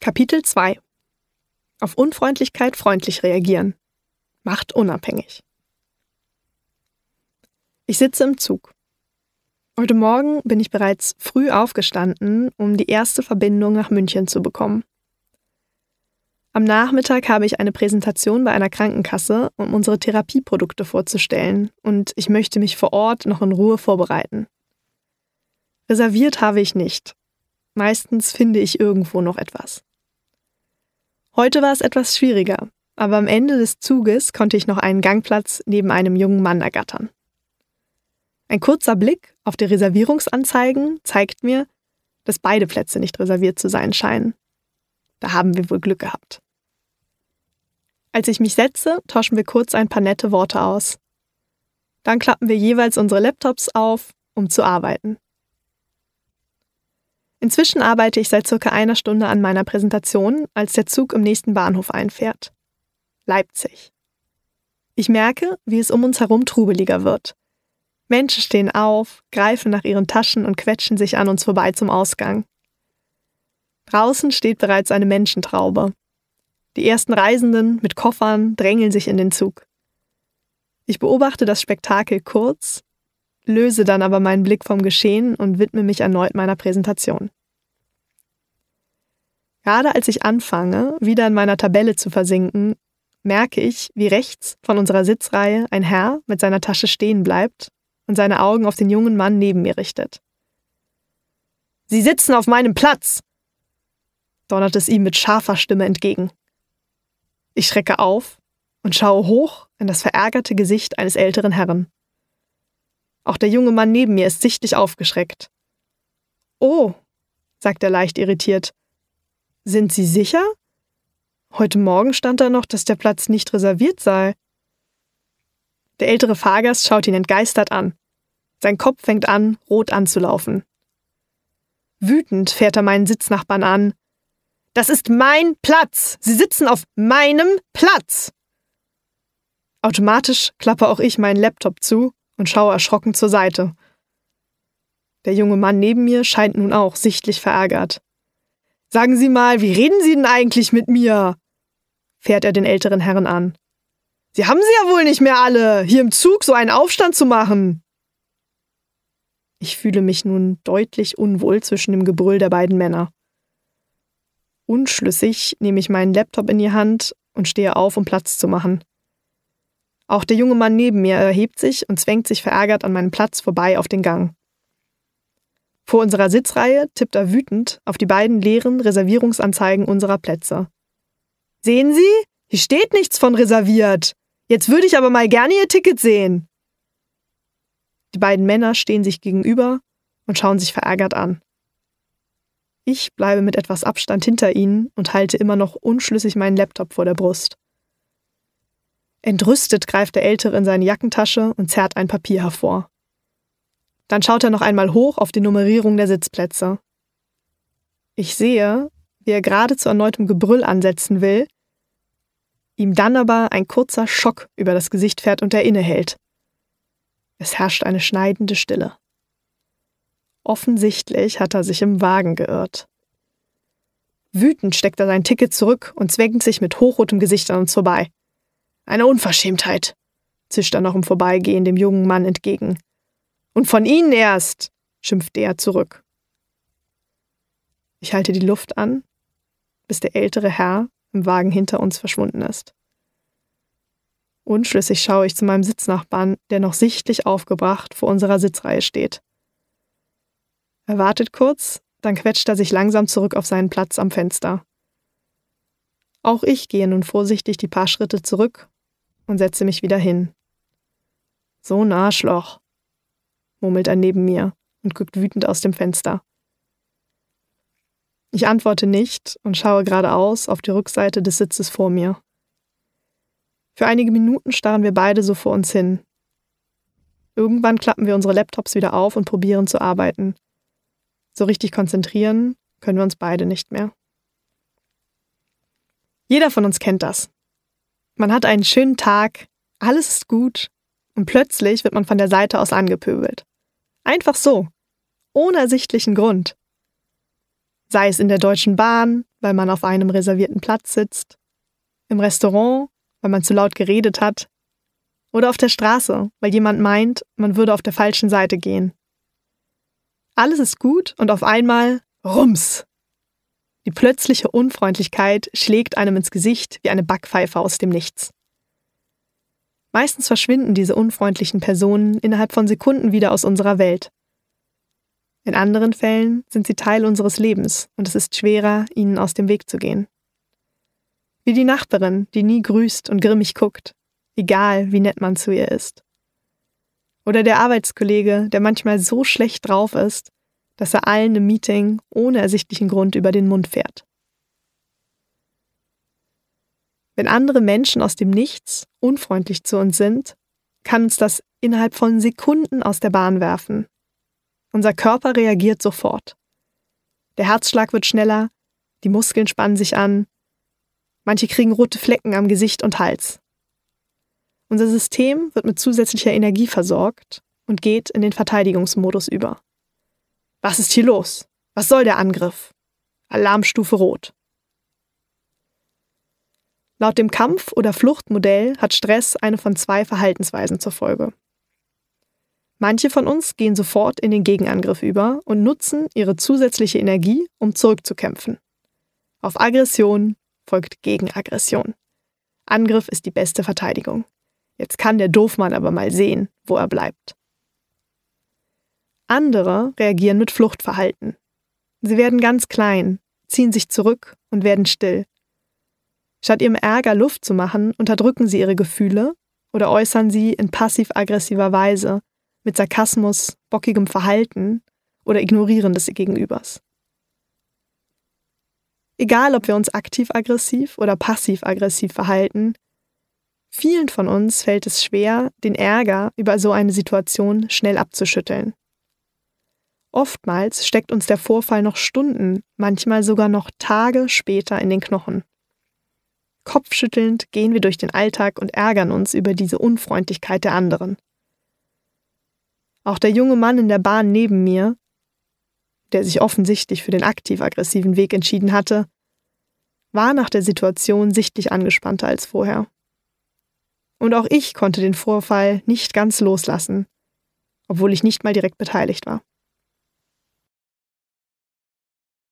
Kapitel 2: Auf Unfreundlichkeit freundlich reagieren. Macht unabhängig. Ich sitze im Zug. Heute Morgen bin ich bereits früh aufgestanden, um die erste Verbindung nach München zu bekommen. Am Nachmittag habe ich eine Präsentation bei einer Krankenkasse, um unsere Therapieprodukte vorzustellen, und ich möchte mich vor Ort noch in Ruhe vorbereiten. Reserviert habe ich nicht. Meistens finde ich irgendwo noch etwas. Heute war es etwas schwieriger, aber am Ende des Zuges konnte ich noch einen Gangplatz neben einem jungen Mann ergattern. Ein kurzer Blick auf die Reservierungsanzeigen zeigt mir, dass beide Plätze nicht reserviert zu sein scheinen. Da haben wir wohl Glück gehabt. Als ich mich setze, tauschen wir kurz ein paar nette Worte aus. Dann klappen wir jeweils unsere Laptops auf, um zu arbeiten. Inzwischen arbeite ich seit circa einer Stunde an meiner Präsentation, als der Zug im nächsten Bahnhof einfährt. Leipzig. Ich merke, wie es um uns herum trubeliger wird. Menschen stehen auf, greifen nach ihren Taschen und quetschen sich an uns vorbei zum Ausgang. Draußen steht bereits eine Menschentraube. Die ersten Reisenden mit Koffern drängeln sich in den Zug. Ich beobachte das Spektakel kurz, löse dann aber meinen Blick vom Geschehen und widme mich erneut meiner Präsentation. Gerade als ich anfange, wieder in meiner Tabelle zu versinken, merke ich, wie rechts von unserer Sitzreihe ein Herr mit seiner Tasche stehen bleibt und seine Augen auf den jungen Mann neben mir richtet. »Sie sitzen auf meinem Platz!« donnert es ihm mit scharfer Stimme entgegen. Ich schrecke auf und schaue hoch in das verärgerte Gesicht eines älteren Herrn. Auch der junge Mann neben mir ist sichtlich aufgeschreckt. »Oh«, sagt er leicht irritiert. »Sind Sie sicher? Heute Morgen stand da noch, dass der Platz nicht reserviert sei.« Der ältere Fahrgast schaut ihn entgeistert an. Sein Kopf fängt an, rot anzulaufen. Wütend fährt er meinen Sitznachbarn an. »Das ist mein Platz! Sie sitzen auf meinem Platz!« Automatisch klappe auch ich meinen Laptop zu und schaue erschrocken zur Seite. Der junge Mann neben mir scheint nun auch sichtlich verärgert. »Sagen Sie mal, wie reden Sie denn eigentlich mit mir?« fährt er den älteren Herrn an. »Sie haben sie ja wohl nicht mehr alle, hier im Zug so einen Aufstand zu machen!« Ich fühle mich nun deutlich unwohl zwischen dem Gebrüll der beiden Männer. Unschlüssig nehme ich meinen Laptop in die Hand und stehe auf, um Platz zu machen. Auch der junge Mann neben mir erhebt sich und zwängt sich verärgert an meinem Platz vorbei auf den Gang. Vor unserer Sitzreihe tippt er wütend auf die beiden leeren Reservierungsanzeigen unserer Plätze. »Sehen Sie? Hier steht nichts von reserviert. Jetzt würde ich aber mal gerne Ihr Ticket sehen.« Die beiden Männer stehen sich gegenüber und schauen sich verärgert an. Ich bleibe mit etwas Abstand hinter ihnen und halte immer noch unschlüssig meinen Laptop vor der Brust. Entrüstet greift der Ältere in seine Jackentasche und zerrt ein Papier hervor. Dann schaut er noch einmal hoch auf die Nummerierung der Sitzplätze. Ich sehe, wie er gerade zu erneutem Gebrüll ansetzen will, ihm dann aber ein kurzer Schock über das Gesicht fährt und er innehält. Es herrscht eine schneidende Stille. Offensichtlich hat er sich im Wagen geirrt. Wütend steckt er sein Ticket zurück und zwängt sich mit hochrotem Gesicht an uns vorbei. »Eine Unverschämtheit«, zischt er noch im Vorbeigehen dem jungen Mann entgegen. »Und von Ihnen erst«, schimpft er zurück. Ich halte die Luft an, bis der ältere Herr im Wagen hinter uns verschwunden ist. Unschlüssig schaue ich zu meinem Sitznachbarn, der noch sichtlich aufgebracht vor unserer Sitzreihe steht. Er wartet kurz, dann quetscht er sich langsam zurück auf seinen Platz am Fenster. Auch ich gehe nun vorsichtig die paar Schritte zurück und setze mich wieder hin. »So ein Arschloch«, murmelt er neben mir und guckt wütend aus dem Fenster. Ich antworte nicht und schaue geradeaus auf die Rückseite des Sitzes vor mir. Für einige Minuten starren wir beide so vor uns hin. Irgendwann klappen wir unsere Laptops wieder auf und probieren zu arbeiten. So richtig konzentrieren können wir uns beide nicht mehr. Jeder von uns kennt das. Man hat einen schönen Tag, alles ist gut und plötzlich wird man von der Seite aus angepöbelt. Einfach so, ohne ersichtlichen Grund. Sei es in der Deutschen Bahn, weil man auf einem reservierten Platz sitzt, im Restaurant, weil man zu laut geredet hat, oder auf der Straße, weil jemand meint, man würde auf der falschen Seite gehen. Alles ist gut und auf einmal Rums! Die plötzliche Unfreundlichkeit schlägt einem ins Gesicht wie eine Backpfeife aus dem Nichts. Meistens verschwinden diese unfreundlichen Personen innerhalb von Sekunden wieder aus unserer Welt. In anderen Fällen sind sie Teil unseres Lebens und es ist schwerer, ihnen aus dem Weg zu gehen. Wie die Nachbarin, die nie grüßt und grimmig guckt, egal wie nett man zu ihr ist. Oder der Arbeitskollege, der manchmal so schlecht drauf ist, dass er allen im Meeting ohne ersichtlichen Grund über den Mund fährt. Wenn andere Menschen aus dem Nichts unfreundlich zu uns sind, kann uns das innerhalb von Sekunden aus der Bahn werfen. Unser Körper reagiert sofort. Der Herzschlag wird schneller, die Muskeln spannen sich an, manche kriegen rote Flecken am Gesicht und Hals. Unser System wird mit zusätzlicher Energie versorgt und geht in den Verteidigungsmodus über. Was ist hier los? Was soll der Angriff? Alarmstufe Rot. Laut dem Kampf- oder Fluchtmodell hat Stress eine von 2 Verhaltensweisen zur Folge. Manche von uns gehen sofort in den Gegenangriff über und nutzen ihre zusätzliche Energie, um zurückzukämpfen. Auf Aggression folgt Gegenaggression. Angriff ist die beste Verteidigung. Jetzt kann der Doofmann aber mal sehen, wo er bleibt. Andere reagieren mit Fluchtverhalten. Sie werden ganz klein, ziehen sich zurück und werden still. Statt ihrem Ärger Luft zu machen, unterdrücken sie ihre Gefühle oder äußern sie in passiv-aggressiver Weise, mit Sarkasmus, bockigem Verhalten oder Ignorieren des Gegenübers. Egal, ob wir uns aktiv-aggressiv oder passiv-aggressiv verhalten, vielen von uns fällt es schwer, den Ärger über so eine Situation schnell abzuschütteln. Oftmals steckt uns der Vorfall noch Stunden, manchmal sogar noch Tage später in den Knochen. Kopfschüttelnd gehen wir durch den Alltag und ärgern uns über diese Unfreundlichkeit der anderen. Auch der junge Mann in der Bahn neben mir, der sich offensichtlich für den aktiv-aggressiven Weg entschieden hatte, war nach der Situation sichtlich angespannter als vorher. Und auch ich konnte den Vorfall nicht ganz loslassen, obwohl ich nicht mal direkt beteiligt war.